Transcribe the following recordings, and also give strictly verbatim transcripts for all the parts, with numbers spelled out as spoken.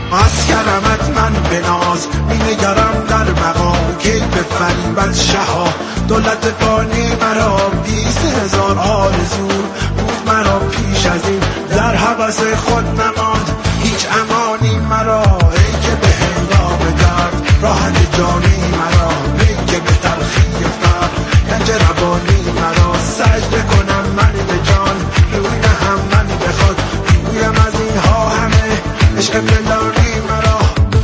از کرمت من بناز، می‌نگرم در مقام که به فریبت شها. دولت فانی مرا بیست هزار آرزو بود مرا پیش از این، در هوس خود نماند هیچ امانی مرا. ای که به هنگام درد راحت جانی مرا، ای که به تلخی فقر گنج روانی مرا. سجده کنم من به جان روی نهم من به خود، بگویم از اینها همه عشق پنهانی مرا.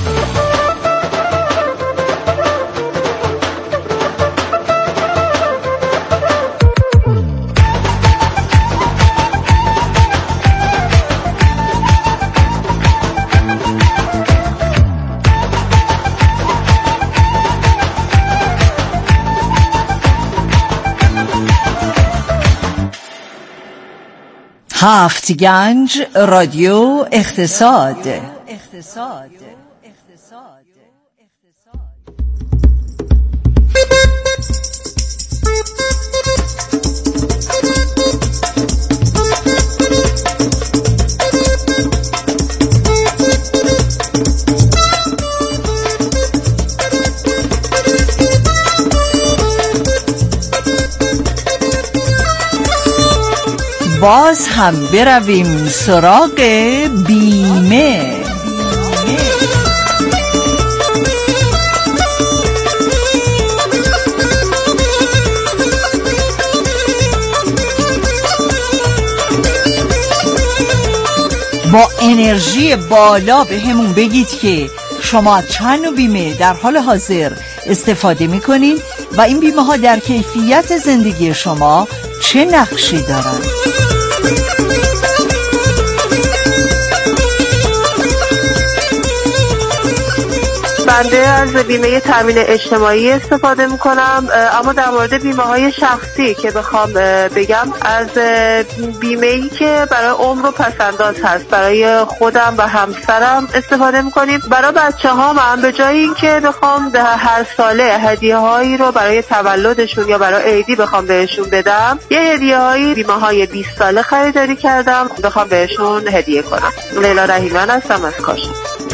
هفت گنج رادیو اقتصاد. اقتصاد. باز هم برویم سراغ بیمه. با انرژی بالا به همون بگید که شما چند نوع بیمه در حال حاضر استفاده میکنین و این بیمه ها در کیفیت زندگی شما چه نقشی دارن. بنده از بیمه تامین اجتماعی استفاده میکنم، اما در مورد بیمه های شخصی که بخوام بگم، از بیمه ای که برای عمر و پسنداز هست برای خودم و همسرم استفاده میکنیم. برای بچه ها من به جای این که بخوام هر ساله هدیه هایی رو برای تولدشون یا برای عیدی بخوام بهشون بدم، یه هدیه هایی بیمه های بیست ساله خریداری کردم بخوام بهشون هدیه کنم. لیلا رحیمان هستم از کاشان.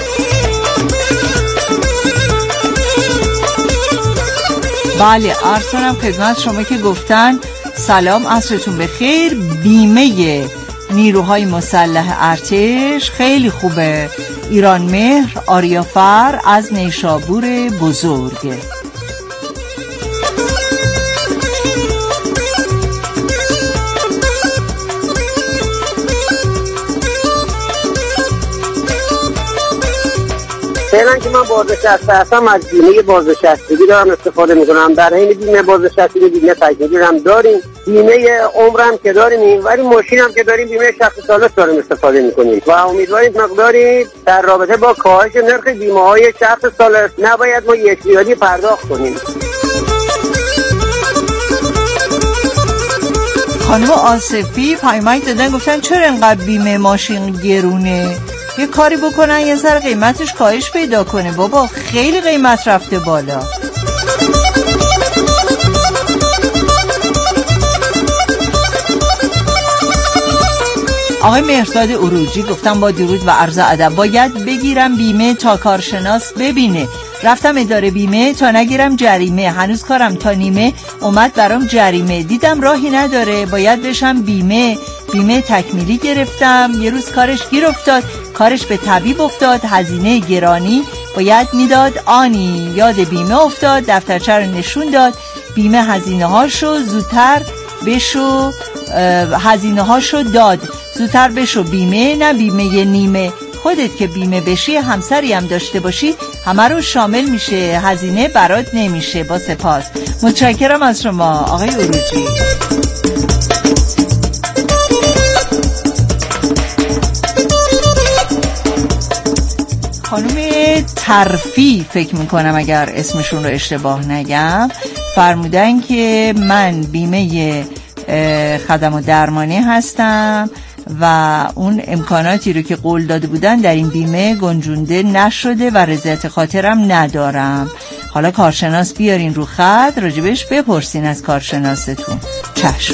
بله، عرض کنم خدمت شما که گفتن سلام، عصرتون بخیر. بیمه نیروهای مسلح ارتش خیلی خوبه. ایران مهر آریافر از نیشابور بزرگ. فعلا که من بازنشسته هستم از بیمه بازنشستگی دارم استفاده میکنم. در حین بیمه بازنشستگی بیمه تکمیلی هم داریم، بیمه عمرم که داریم، ولی ماشین هم که داریم بیمه شصت ساله داریم استفاده میکنیم و امیدواریم مقداری در رابطه با کاهش نرخ بیمه های شصت ساله نباید ما یک ریالی پرداخت کنیم. خانم آصفی پیامک دادن، گفتن چرا انقدر بیمه ماشین گرونه؟ یه کاری بکنن یه ذره قیمتش کاهش پیدا کنه. بابا خیلی قیمت رفته بالا. آقای مهرداد عروجی گفتم با درود و عرض ادب، باید بگیرم بیمه تا کارشناس ببینه. رفتم اداره بیمه تا نگیرم جریمه، هنوز کارم تا نیمه اومد برام جریمه. دیدم راهی نداره باید بشم بیمه. بیمه تکمیلی گرفتم، یه روز کارش گیر افتاد، کارش به طبیب افتاد، هزینه گرانی باید میداد آنی. یاد بیمه افتاد، دفترچه رو نشون داد، بیمه هزینه هاشو زودتر بشو، هزینه هاشو داد زودتر بشو بیمه، نه بیمه نیمه. خودت که بیمه بشی، همسری هم داشته باشی، همه رو شامل میشه، هزینه برات نمیشه. با سپاس، متشکرم از شما آقای عروجی. خانم ترفی فکر میکنم اگر اسمشون رو اشتباه نگم، فرمودن که من بیمه خدمات درمانی هستم و اون امکاناتی رو که قول داده بودن در این بیمه گنجونده نشده و رضایت خاطرم ندارم. حالا کارشناس بیارین رو خط، راجبش بپرسین از کارشناستون. چشم.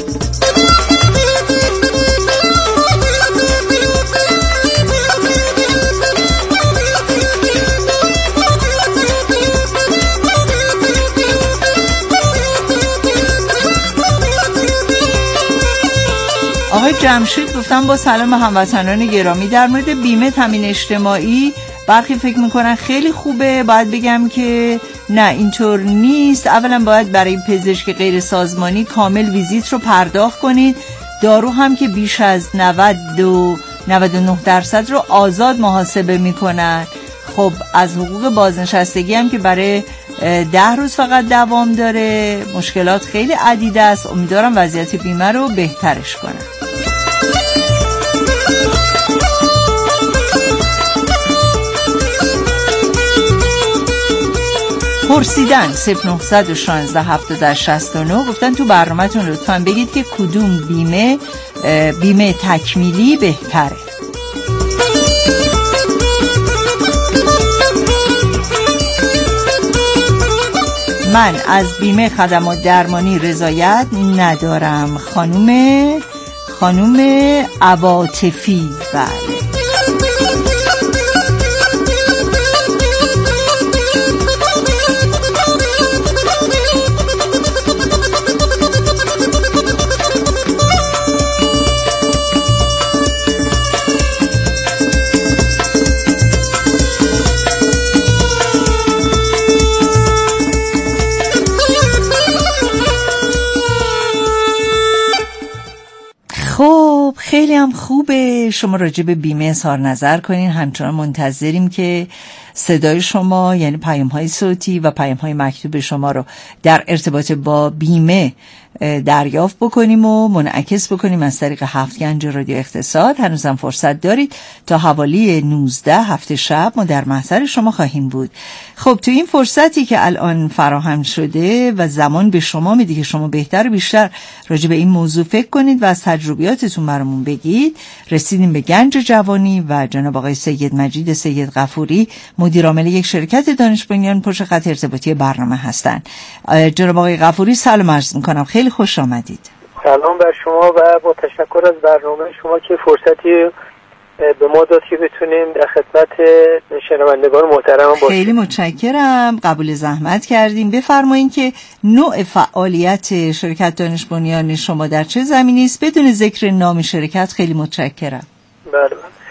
جمشید گفتم با سلام هموطنان گرامی، در مورد بیمه تامین اجتماعی برخی فکر میکنن خیلی خوبه. باید بگم که نه، اینطور نیست. اولا باید برای پزشک غیر سازمانی کامل ویزیت رو پرداخت کنید. دارو هم که بیش از نود و نه درصد رو آزاد محاسبه میکنن. خب از حقوق بازنشستگی هم که برای ده روز فقط دوام داره. مشکلات خیلی عدیده است. امیدوارم وضعیت بیمه رو بهترش کنن. پرسیدن صفر نه یک شش هفت شش نه گفتن تو برنامه‌تون لطفاً بگید که کدوم بیمه بیمه تکمیلی بهتره. من از بیمه خدمات درمانی رضایت ندارم. خانوم خانوم عواطفی. بله. خب خیلی هم خوبه شما راجع به بیمه اظهار نظر کنین. همچنان منتظریم که صدای شما، یعنی پیام های صوتی و پیام های مکتوب شما رو در ارتباط با بیمه دریافت بکنیم و منعکس بکنیم از طریق هفت گنج رادیو اقتصاد. هنوزم فرصت دارید تا حوالی نوزده هفته شب ما در محضر شما خواهیم بود. خب تو این فرصتی که الان فراهم شده و زمان به شما میده که شما بهتر و بیشتر راجع به این موضوع فکر کنید و از تجربیاتتون برامون بگید، رسیدیم به گنج جوانی و جناب آقای سید مجید سید غفوری، مدیر عامل یک شرکت دانش بنیان، پشت خط ارتباطی برنامه هستند. جناب آقای غفوری سلام عرض می‌کنم، خیلی خوش آمدید. سلام بر شما و با تشکر از برنامه شما که فرصتی به ما داد که بتونیم در خدمت شنوندگان محترم باشیم. خیلی متشکرم، قبول زحمت کردیم. بفرمایید که نوع فعالیت شرکت دانش بنیان شما در چه زمینی است؟ بدون ذکر نام شرکت خیلی متشکرم. بله.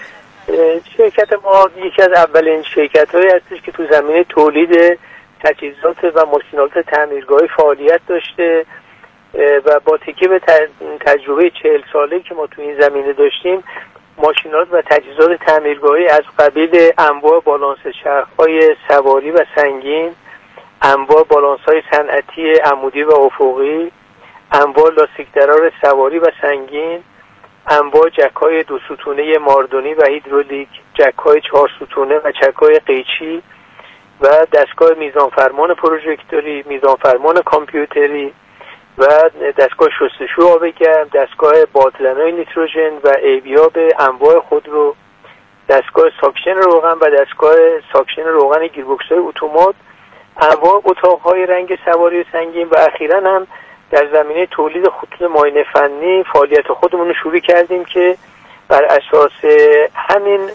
شرکت ما یکی از اولین شرکت‌هایی هستش که تو زمینه تولید تجهیزات و ماشین‌آلات تعمیرگاهی فعالیت داشته و با تکیه به تجربه چهل ساله که ما تو این زمینه داشتیم، ماشین‌آلات و تجهیزات تعمیرگاهی از قبیل انواع بالانس چرخ‌های سواری و سنگین، انواع بالانس‌های صنعتی عمودی و افقی، انواع لاستیک درار سواری و سنگین، انواع جک‌های دو ستونه ماردونی و هیدرولیک، جک‌های چهار ستونه و چک‌های قیچی و دستگاه میزانفرمان پروژکتوری، میزانفرمان کامپیوتری و دستگاه شستشو آب گرم، دستگاه بادلنای نیتروژن و ایبیاب انواع خودرو، دستگاه ساکشن روغن و دستگاه ساکشن روغن گیربکس‌های اتومات، انواع اتاق‌های رنگ سواری سنگین و اخیراً هم در زمینه تولید خطوط معاینه فنی فعالیت خودمون رو شروع کردیم که بر اساس همین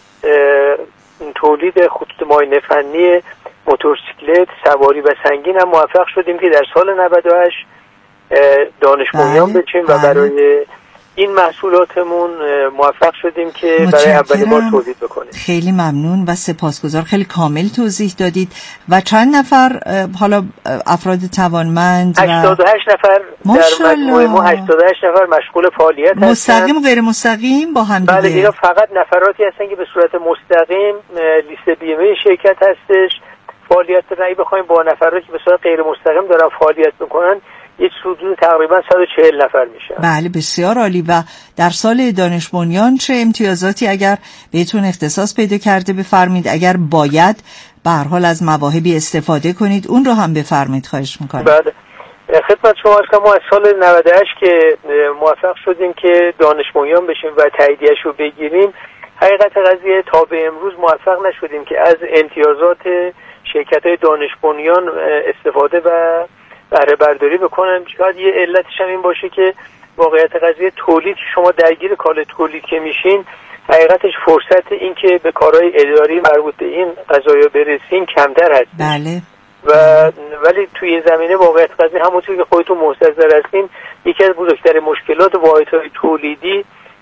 تولید خطوط معاینه فنی موتورسیکلت، سواری و سنگین هم موفق شدیم که در سال نود و هشت دانش بنیان بشیم و برای این محصولاتمون موفق شدیم که برای اولین بار تولید بکنیم. خیلی ممنون و سپاسگزار، خیلی کامل توضیح دادید. و چند نفر حالا افراد توانمند؟ هشتاد و هشت نفر در مجموعه ما، هشتاد و هشت نفر مشغول فعالیت هستن. مستقیم و غیر مستقیم با هم دیگه؟ بله، اینا فقط نفراتی هستن که به صورت مستقیم لیست بیمه شرکت هستش. فعالیت رایی بخوایم با نفراتی که به صورت غیر مستقیم دارن فعالیت میکنن، یک حدود تقریبا صد و چهل نفر میشه. بله، بسیار عالی. و در سال دانش بنیان چه امتیازاتی اگر بهتون اختصاص پیدا کرده بفرمید؟ اگر باید به هر حال از مواهبی استفاده کنید اون رو هم بفرمایید، خواهش میکنم. بله، خدمت شما هست که ما از سال نود و هشت که موفق شدیم که دانش بنیان بشیم و تاییدیه‌اش رو بگیریم، حقیقت قضیه تا به امروز موفق نشدیم که از امتیازات شرکت‌های دانش بنیان استفاده و بهره برداری بکنم. شاید یه علتش هم این باشه که واقعیت قضیه تولید، شما درگیر کار تولید که میشین، حقیقتش فرصت این که به کارهای اداری مربوط به این قضایا برسین کمتر هست. بله. و ولی توی این زمینه واقعیت قضیه همونطور که خودتون مستحضر هستین، یکی از بزرگترین مشکلات واحدهای تولیدی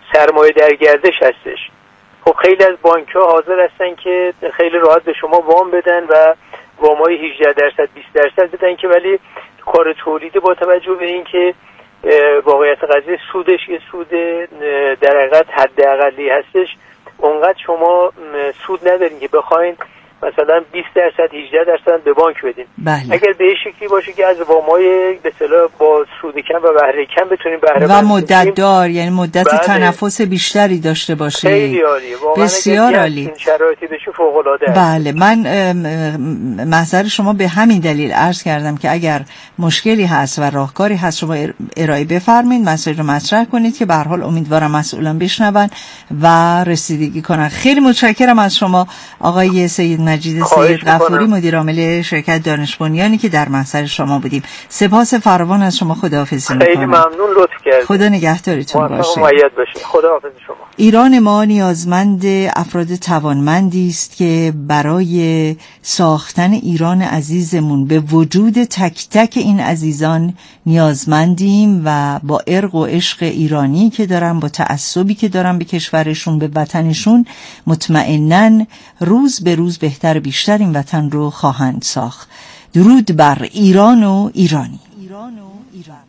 سرمایه در گردش هستش. خب خیلی از بانک‌ها حاضر هستن که خیلی راحت به شما وام بدن و وامای هجده درصد بیست درصد بدن که ولی کار تولیدی با توجه به این که واقعیت قضیه سودش یه سود در حقیقت حداقلی هستش، اونقدر شما سود ندارین که بخواین مثلا بیست درصد هجده درصد به بانک بدین. بله. اگر به شکلی باشه که از وامای به اصطلاح با سود کم و بهره کم بتونیم بهره و مدت دار، یعنی مدت بله. تنفس بیشتری داشته باشه. خیلی عالیه واقعا. بسیار عالی. این شرایطی بشه فوق العاده. بله، من محضر شما به همین دلیل عرض کردم که اگر مشکلی هست و راهکاری هست شما ارائه بفرمایید، مسائل رو مطرح کنید که به هر حال امیدوارم مسئولان بشنون و رسیدگی کنن. خیلی متشکرم از شما آقای سید مجید سید غفوری، مدیر عامل شرکت دانش بنیانی که در محضر شما بودیم. سپاس فراوان از شما، خداحافظی می‌کنم. خیلی ممنون، لطف کردید. خدا نگهدارتون باشه. مؤید باشید. خداحافظ شما. ایران ما نیازمند افراد توانمندی است که برای ساختن ایران عزیزمون به وجود تک تک این عزیزان نیازمندیم و با ارق و عشق ایرانی که دارن، با تعصبی که دارن به کشورشون، به وطنشون، مطمئناً روز به روز بهتر بیشتر این وطن رو خواهند ساخت. درود بر ایران و ایرانی. ایران و ایران.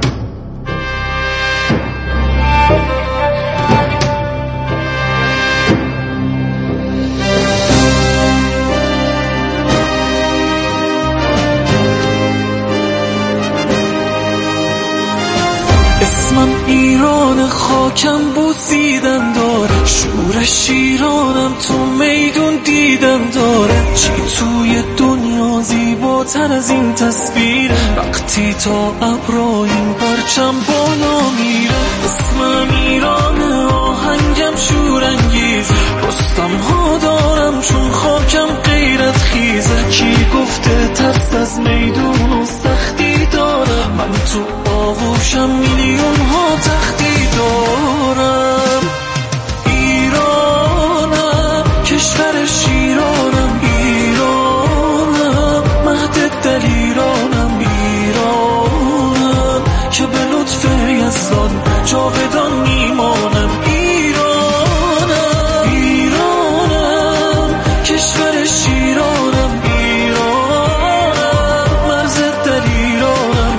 اسمم ایران، خاکم بوسیدن داره، شورش ایرانم تو میدون دیدن داره. چی توی دنیا زیباتر از این تصویر وقتی تا ابرا این پرچم بالا میره. اسمم ایران، آهنگم شورانگیز، رستم ها دارم چون خاکم غیرت خیزه. کی گفته ترس از میدون و سختی دارم، من تو آغوشم میلیون ها تختی دارم. ایرانم، کشور شیرانم، ایرانم، مهد دلیرانم، ایرانم که به لطف یزدان جاودان میمانم. ایرانم، ایرانم، کشور شیرانم، ایرانم، مرز دلیرانم،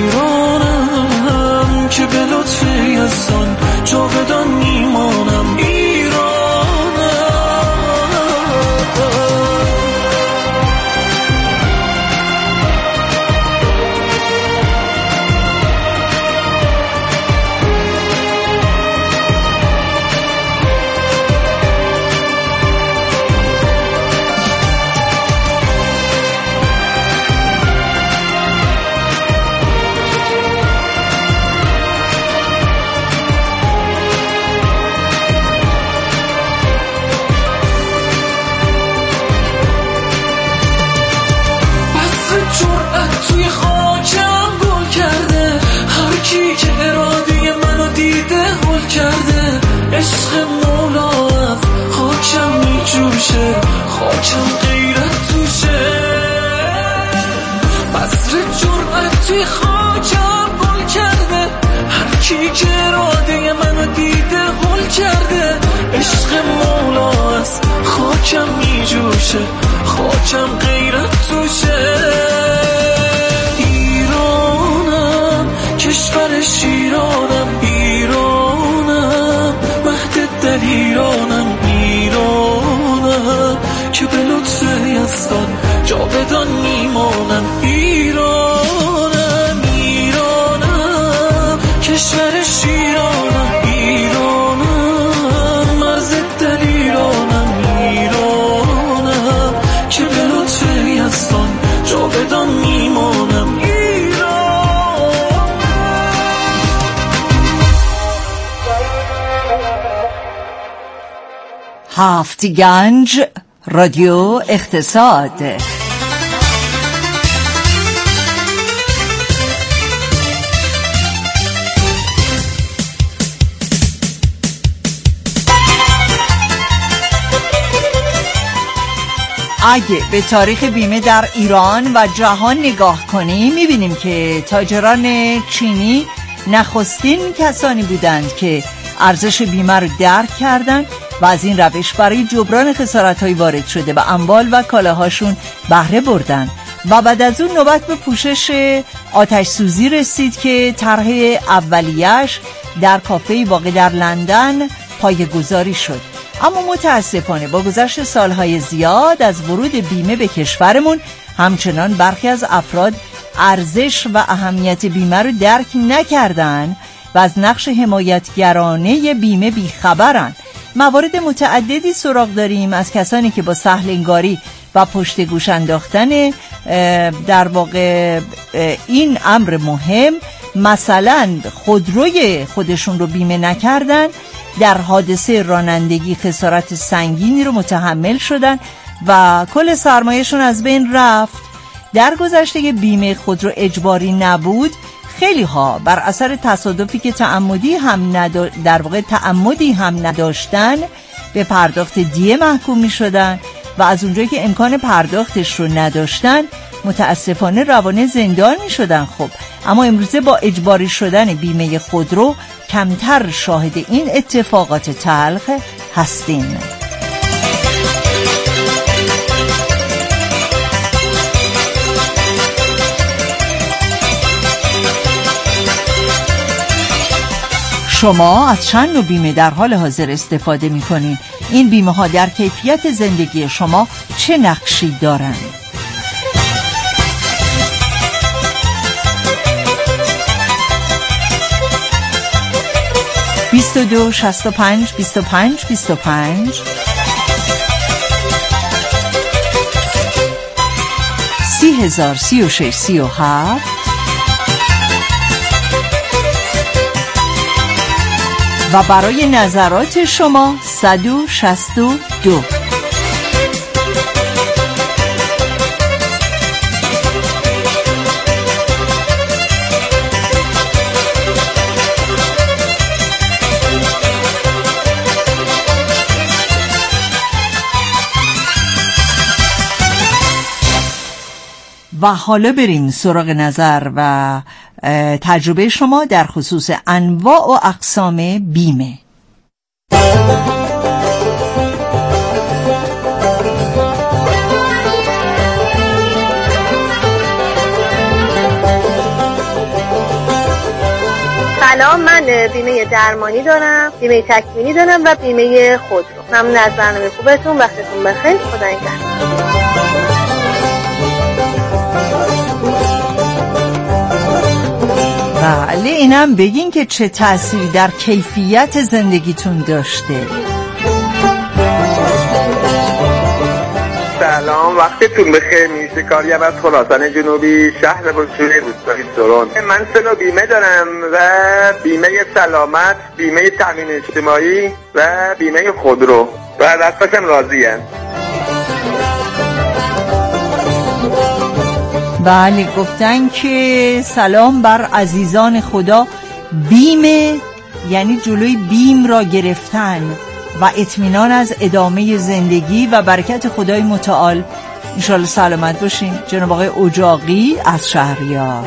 ایرانم که به لطف یزدان جاودان میمانم. عشق مولا از خاکم می جوشه، خاکم غیرت توشه. بذر جرأت توی خاکم گل کرده، هر کی که اراده منو دیده هل کرده. عشق مولا از خاکم می جوشه، خاکم غیرت توشه. ایرانم، کشور شیرانم، ایرانم، دلیرانم، ایرانم که به لطف یزدان جاودان میمانم. ایرانم، ایرانم، کشور شیرانم، ایرانم، مرز دلیرانم، ایرانم که به لطف یزدان جاودان میمانم. هفت گنج رادیو اقتصاد. اگه به تاریخ بیمه در ایران و جهان نگاه کنیم میبینیم که تاجران چینی نخستین کسانی بودند که ارزش بیمه رو درک کردن و از این روش برای جبران خسارت‌های وارد شده به اموال و کالاهاشون بهره بردن. و بعد از اون نوبت به پوشش آتش سوزی رسید که طرح اولیه‌اش در کافه واقع در لندن پایه‌گذاری شد. اما متاسفانه با گذشت سالهای زیاد از ورود بیمه به کشورمون همچنان برخی از افراد ارزش و اهمیت بیمه رو درک نکردن و از نقش حمایتگرانه بیمه بیخبرن. موارد متعددی سراغ داریم از کسانی که با سهل‌انگاری و پشت گوش انداختن در واقع این امر مهم، مثلا خودروی خودشون رو بیمه نکردن، در حادثه رانندگی خسارت سنگینی رو متحمل شدن و کل سرمایه‌شون از بین رفت. در گذشته که بیمه خودرو اجباری نبود، خیلی ها بر اثر تصادفی که تعمدی هم نداشت در واقع تعمدی هم نداشتن به پرداخت دیه محکوم می شدن و از اونجایی که امکان پرداختش رو نداشتن متاسفانه روانه زندان می شدن. خب اما امروزه با اجباری شدن بیمه خودرو کمتر شاهد این اتفاقات تلخ هستیم. شما از چند نوع بیمه در حال حاضر استفاده می کنین؟ این بیمه ها در کیفیت زندگی شما چه نقشی دارند؟ بیست و دو شصت و پنج بیست و پنج بیست و پنج سی هزار سی و شش سی و هفت و برای نظرات شما صد و شصت و دو. و حالا بریم سراغ نظر و تجربه شما در خصوص انواع و اقسام بیمه. سلام، من بیمه درمانی دارم، بیمه تکمیلی دارم و بیمه خودرو. ممنون از برنامه خوبتون، وقتتون بخیر، خدا نگهدار. بله، اینم بگین که چه تأثیری در کیفیت زندگیتون داشته. سلام، وقتتون بخیر. میشه کاریم از خراسان جنوبی، شهر بلشوی روستای سرون. من سه نوع بیمه دارم و بیمه سلامت، بیمه تامین اجتماعی و بیمه خودرو و از دستاشم راضیم. بله، گفتن که سلام بر عزیزان خدا. بیمه یعنی جلوی بیم را گرفتن و اطمینان از ادامه زندگی و برکت خدای متعال. انشالله سلامت باشین. جناب آقای اجاقی از شهریار.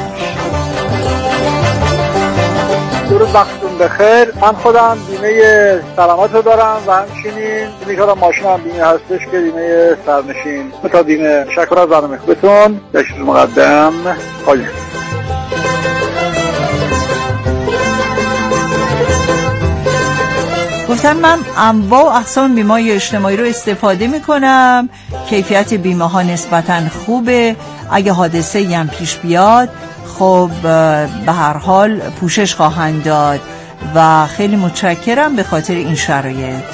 درود، وقتتون بخیر. من خودم بیمه سلامت رو دارم و همچنین بیمه کارم ماشین هم بیمه هستش که بیمه سرنشین. تا بیمه شکر از برنامه خوبتون. دشت مقدم خالی. گفتم من انواع و اقسام بیمه اجتماعی رو استفاده میکنم. کیفیت بیمه ها نسبتاً خوبه. اگه حادثه هم پیش بیاد خب به هر حال پوشش خواهند داد و خیلی متشکرم به خاطر این شرایط.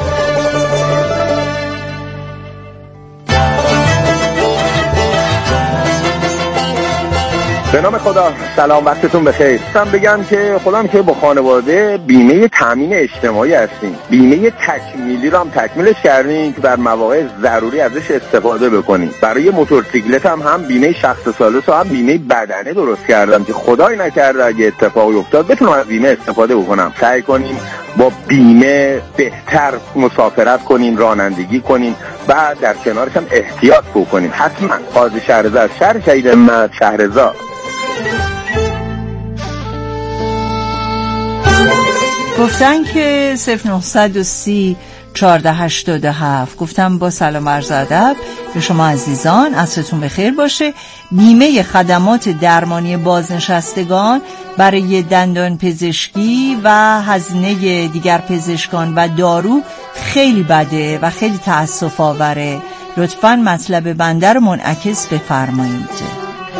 به نام خدا، سلام، وقتتون بخیر. من بگم که خودم که با خانواده بیمه تامین اجتماعی هستیم. بیمه تکمیلی رو هم تکمیلش کردیم که در مواقع ضروری ازش استفاده بکنیم. برای موتورسیکلت هم هم بیمه شخص ثالث و هم بیمه بدنه درست کردم که خدای نکرده اگه اتفاقی افتاد بتونم از بیمه استفاده بکنم. سعی کنیم با بیمه بهتر مسافرت کنیم، رانندگی کنیم و در کنارش هم احتیاط بکنیم. حتما. قاضی شهرزاد، شهر شهید احمد، شهرزاد. گفتن که صفر نه سی چهارده هشتاد و هفت. گفتم با سلام عرض ادب به شما عزیزان، عصرتون بخیر باشه. بیمه خدمات درمانی بازنشستگان برای دندان پزشکی و هزینه دیگر پزشکان و دارو خیلی بده و خیلی تأسف آوره. لطفاً مطلب بنده رو منعکس بفرمایید.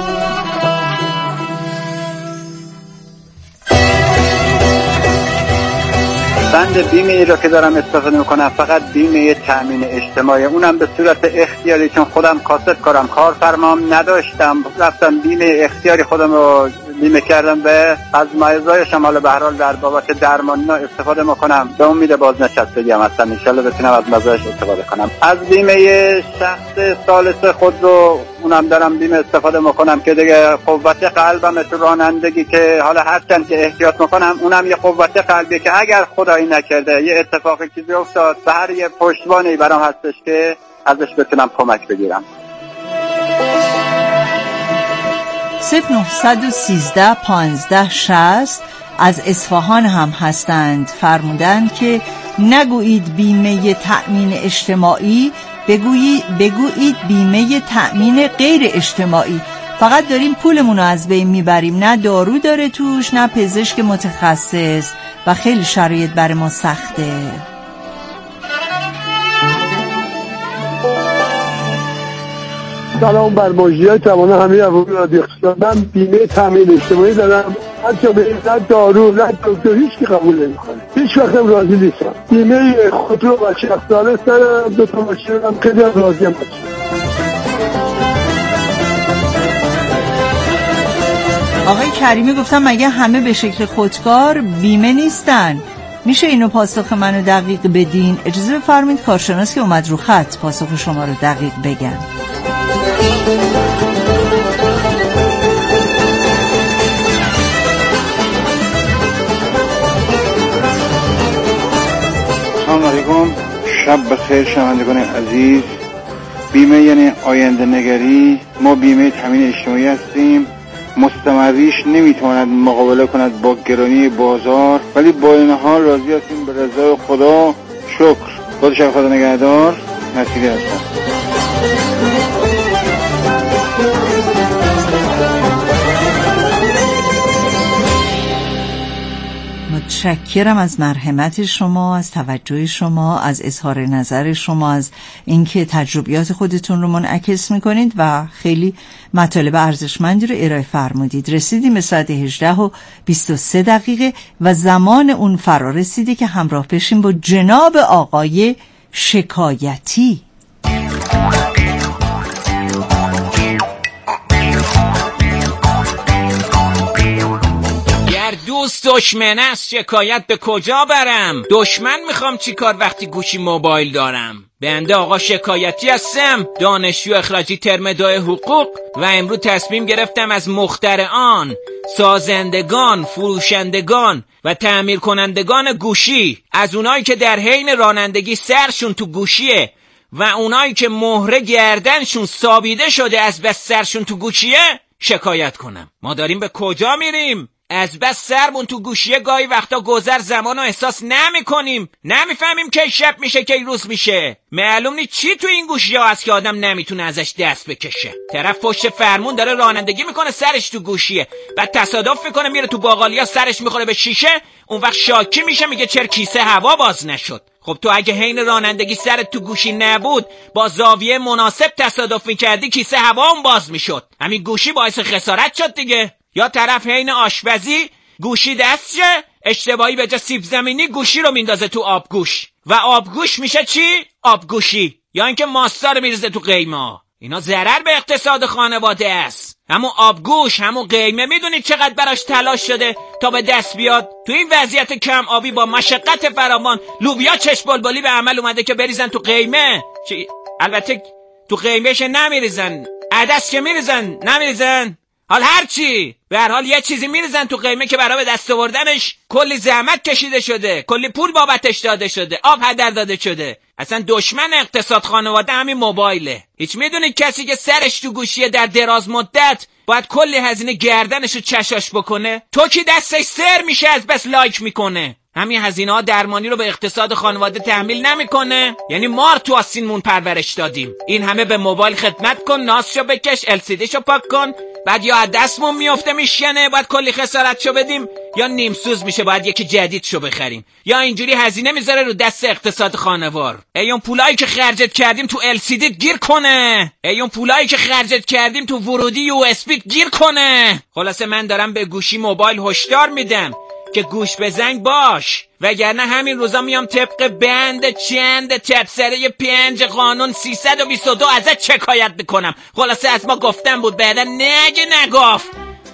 بند بیمه ای را که دارم استفاده میکنم فقط بیمه تامین اجتماعی، اونم به صورت اختیاری، چون خودم کاسب کارم، کارفرمام نداشتم، رفتم بیمه اختیاری خودم رو بیمه کردم به از مزایاش حالا به هر حال در بابت درمانی استفاده میکنم. به امید بازنشستگی هم هستم، ان شاءالله بتونم از مزایاش استفاده کنم. از بیمه شخص ثالث خود رو اونم دارم بیمه استفاده میکنم که دیگه قوت قلبم تو رانندگی که حالا هرچند که احتیاط میکنم اونم یه قوت قلبی که اگر خدایی نکرده یه اتفاقی چیزی افتاد به هر یه پشتوانه‌ای برام هستش که ازش بتونم کمک بگیرم. صفر نه یک سه پانزده شصت از اصفهان هم هستند. فرمودند که نگویید بیمه تأمین اجتماعی، بگویید بگویید بیمه تأمین غیر اجتماعی. فقط داریم پولمون رو از بین میبریم، نه دارو داره توش نه پزشک متخصص و خیلی شرایط برای ما سخته. سلام بر مجریای تمام همه عوامل رادیو اقتصاد. من بیمه تامین اجتماعی دارم، حتی به نه دارو نه دکتر هیچ کی قبول نمیکنه، هیچ وقتم راضی نیستم. بیمه خودرو و شخصانه دارم، دو تا ماشین هم خیلی راضی ام. آقای کریمی گفتم مگه همه به شکل خودکار بیمه نیستن؟ میشه اینو پاسخ منو دقیق بدین؟ اجازه بفرمایید کارشناس که اومد رو خط پاسخ شما رو دقیق بگم. سلام علیکم، شب بخیر شنوندگان عزیز. بیمه یعنی آینده نگری. ما بیمه تامین اجتماعی هستیم. مستمریش نمیتواند مقابله کند با گرانی بازار، ولی با این حال راضی هستیم به رضای خدا. شکر. خدا خدا نگهدار. نصیری هستم. متشکرم از مرحمت شما، از توجه شما، از اظهار نظر شما، از اینکه تجربیات خودتون رو منعکس میکنید و خیلی مطالب ارزشمندی رو ارائه فرمودید. رسیدیم به ساعت هجده و بیست و سه دقیقه و زمان اون فرا رسیده که همراه بشیم با جناب آقای شکایتی. دوست دشمن است شکایت به کجا برم؟ دشمن میخوام چی کار وقتی گوشی موبایل دارم؟ بنده آقا شکایتی هستم، دانشجو اخراجی ترم دو حقوق و امروز تصمیم گرفتم از مخترعان، سازندگان، فروشندگان و تعمیر کنندگان گوشی، از اونایی که در حین رانندگی سرشون تو گوشیه و اونایی که مهره گردنشون سابیده شده از بس سرشون تو گوشیه شکایت کنم. ما داریم به کجا میریم؟ از بس سرمون تو گوشیه گاهی وقتا گذر زمان رو احساس نمی کنیم، نمیفهمیم که شب میشه که روز میشه. معلوم نیست چی تو این گوشی ها هست که آدم نمیتونه ازش دست بکشه. طرف پشت فرمون داره رانندگی میکنه سرش تو گوشیه، بعد تصادف میکنه میره تو باقالیا سرش میخوره به شیشه، اون وقت شاکی میشه میگه چرا کیسه هوا باز نشد. خب تو اگه حین رانندگی سرت تو گوشی نبود با زاویه مناسب تصادف میکردی کیسه هوا هم باز میشد. همین گوشی باعث خسارت شد دیگه. یا طرف حین آشپزی گوشی دستشه، اشتباهی به جا سیب زمینی گوشی رو میندازه تو آبگوش و آبگوش میشه چی؟ آبگوشی. یا اینکه ماستا رو میریزه تو قیمه. اینا ضرر به اقتصاد خانواده است. همون آبگوش، همون قیمه، میدونید چقدر براش تلاش شده تا به دست بیاد؟ تو این وضعیت کم آبی با مشقت فراوان لوبیا چشم بلبلی به عمل اومده که بریزن تو قیمه. چی؟ البته تو قیمهش نمیریزن، عدس که میریزن نمیریزن. حال هرچی به هر حال یه چیزی میریزن تو قیمه که برای به دست آوردنش کلی زحمت کشیده شده، کلی پول بابتش داده شده، آب هدر داده شده. اصلا دشمن اقتصاد خانواده همین موبایله. هیچ میدونید کسی که سرش تو گوشیه در دراز مدت باید کلی هزینه گردنشو چشاش بکنه؟ تو کی دستش سر میشه از بس لایک میکنه؟ همین هزینه ها درمانی رو به اقتصاد خانواده تحمیل نمیکنه؟ یعنی مار تو آستینمون پرورش دادیم. این همه به موبایل خدمت کن، ناسشو بکش، ال سی دی شو پاک کن، بعد یا از دستمون میفته میشکنه باید کلی خسارتشو بدیم، یا نیم سوز میشه باید یکی جدیدشو بخریم، یا اینجوری هزینه میذاره رو دست اقتصاد خانوار. ای اون پولایی که خرجت کردیم تو ال سی دی گیر کنه، ای اون پولایی که خرجت کردیم تو ورودی یو اس بی گیر کنه. خلاصه من دارم به گوشی موبایل هشدار میدم که گوش به زنگ باش، وگرنه همین روزا میام طبق بند چند تبصره پنج قانون سیصد و بیست و دو ازت شکایت میکنم. خلاصه از ما گفتم بود، بعدا نگه نگفت.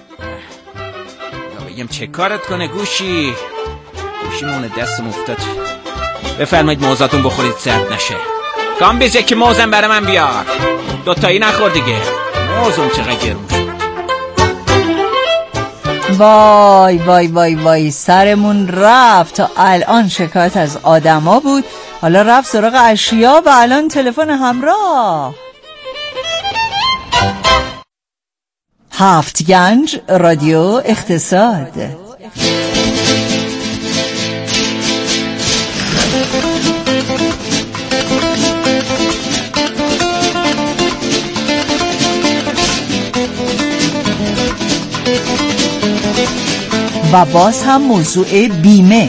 یا بگم چه کارت کنه گوشی گوشی مونه دستم افتاد. بفرمایید موزاتون بخورید سرد نشه. کام بیزه که موزم برای من بیار. دوتایی نخور دیگه، موزم چقدر گرون شد. وای وای وای وای سرمون رفت. تا الان شکایت از آدما بود، حالا رفت سراغ اشیا و الان تلفن همراه. هفت گنج رادیو اقتصاد. و باز هم موضوع بیمه.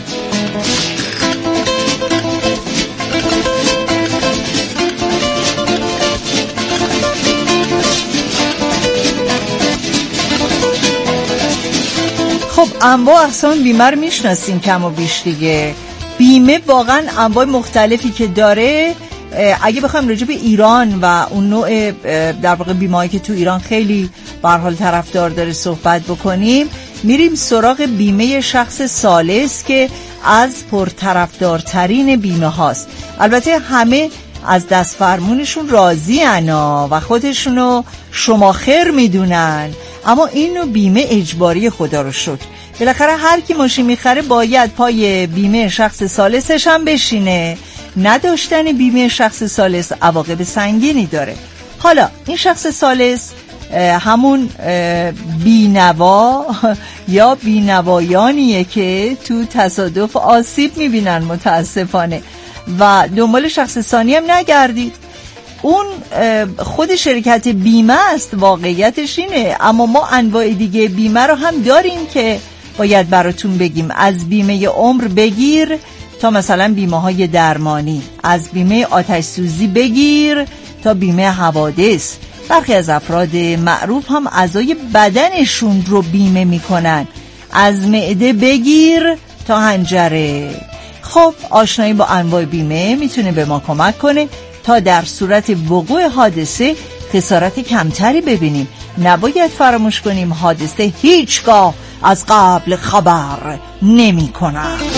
خب انواع اقسام بیمه رو میشناسیم کم و بیش دیگه. بیمه واقعا انواع مختلفی که داره. اگه بخوایم راجع به ایران و اون نوع در واقع بیمه‌ای که تو ایران خیلی به هر حال طرفدار داره صحبت بکنیم، میریم سراغ بیمه شخص ثالث که از پرطرفدارترین بیمه هاست. البته همه از دست فرمونشون راضی انا و خودشونو شماخر میدونن، اما اینو بیمه اجباری، خدا رو شکر. بالاخره هر کی ماشین میخره باید پای بیمه شخص ثالثش هم بشینه. نداشتن بیمه شخص ثالث عواقب سنگینی داره. حالا این شخص ثالث همون بینوا یا بینوایانیه که تو تصادف آسیب میبینن متاسفانه و دنبال شخص ثانی هم نگردید. اون خود شرکت بیمه است، واقعیتش اینه. اما ما انواع دیگه بیمه رو هم داریم که باید براتون بگیم. از بیمه عمر بگیر تا مثلا بیمه های درمانی، از بیمه آتش سوزی بگیر تا بیمه حوادث. برخی از افراد معروف هم اعضای بدنشون رو بیمه میکنن، از معده بگیر تا حنجره. خب آشنایی با انواع بیمه میتونه به ما کمک کنه تا در صورت وقوع حادثه خسارت کمتری ببینیم. نباید فراموش کنیم حادثه هیچگاه از قبل خبر نمی کنه.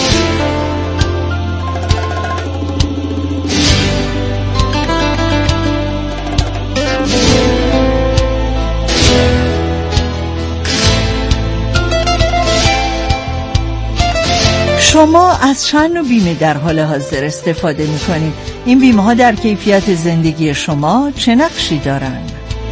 شما از چند نوع بیمه در حال حاضر استفاده می‌کنید؟ این بیمه ها در کیفیت زندگی شما چه نقشی دارند؟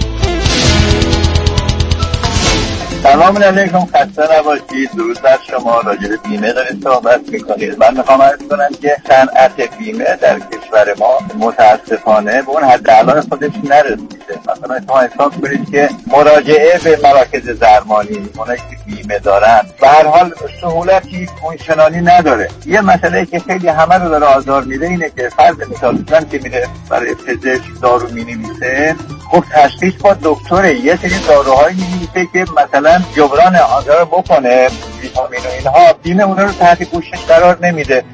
سلام علیکم، خسته نباشید. درود بر شما. راجع به بیمه دارید صحبت میکنید. من میخوام عرض کنم که صنعت بیمه در کشور ما متاسفانه به اون حد الان خودش نرسیده. مثلا شما حساب کنید که مراجعه به مراکز درمانی، اونایی که بیمه دارن، به هر حال سهولتی اونچنانی نداره. یه مسئله که خیلی همه رو داره آزار میده اینه که فرض مثال زن که میره برای پزشک دارو مینویسه، خب تشخیص با دکتره یه سری داروهایی مینویسه که مثلا جبران آزار بکنه، ویتامین و اینها، بیمه اونا رو تحت پوشش قرار نمیده.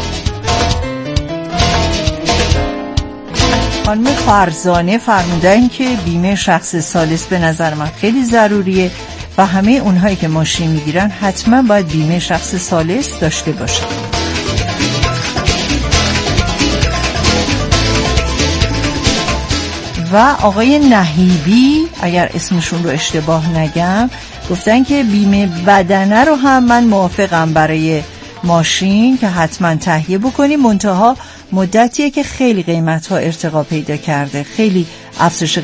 خانم فرزانه فرمودن که بیمه شخص ثالث به نظر من خیلی ضروریه و همه اونهایی که ماشین میگیرن حتما باید بیمه شخص ثالث داشته باشن. و آقای نهیبی، اگر اسمشون رو اشتباه نگم، گفتن که بیمه بدنه رو هم من موافقم برای ماشین که حتما تهیه بکنیم. منتها مدتیه که خیلی قیمت‌ها ارتقا پیدا کرده، خیلی افزایش